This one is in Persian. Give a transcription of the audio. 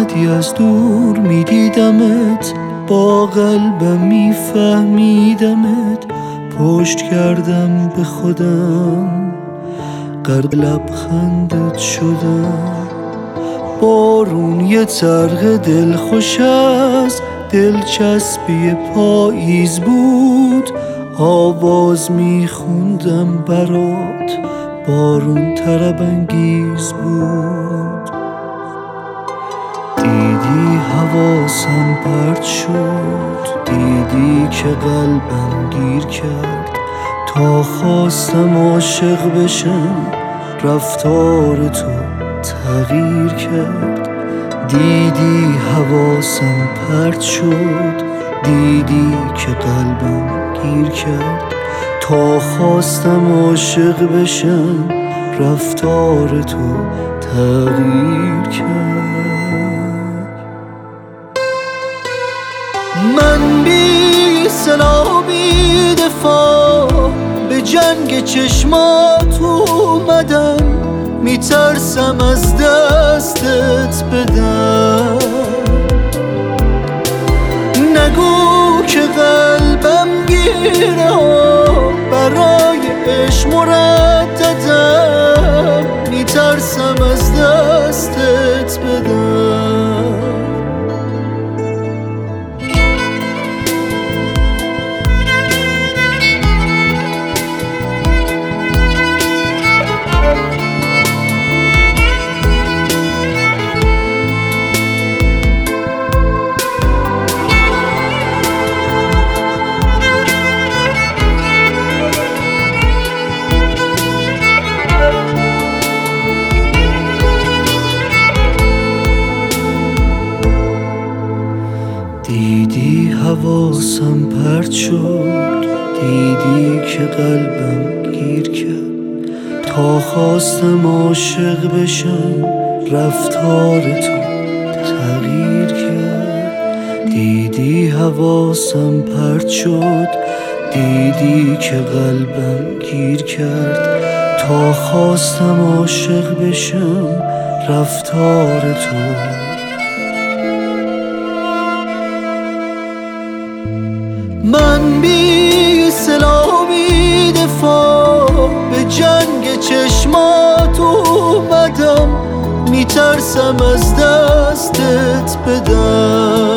اومدی از دور میدیدمت، با قلبم میفهمیدمت، پشت کردم به خودم، غرق لبخندت شدم. بارون یه طرق دلخوش از دلچسبی پاییز بود، آواز میخوندم برات، بارون طرب انگیز بود. دیدی حواسم پرت شد، دیدی که قلبم گیر کرد، تا خواستم عاشق بشم رفتار تو تغییر کرد. دیدی حواسم پرت شد، دیدی که قلبم گیر کرد، تا خواستم عاشق بشم رفتار تو تغییر کرد. من بی سلاح بی دفاع به جنگ چشمات اومدم، میترسم از دستت بدم. نگو که قلبم گیره برای عشق مرددم، میترسم از دستت بدم. دیدی حواسم پرت شد، دیدی که قلبم گیر کرد، تا خواستم عاشق بشم رفتار تو تغییر کرد. دیدی حواسم پرت شد، دیدی که قلبم گیر کرد، تا خواستم عاشق بشم رفتار تو. من بی سلاح بی دفاع به جنگ چشمات اومدم، میترسم از دستت بدم.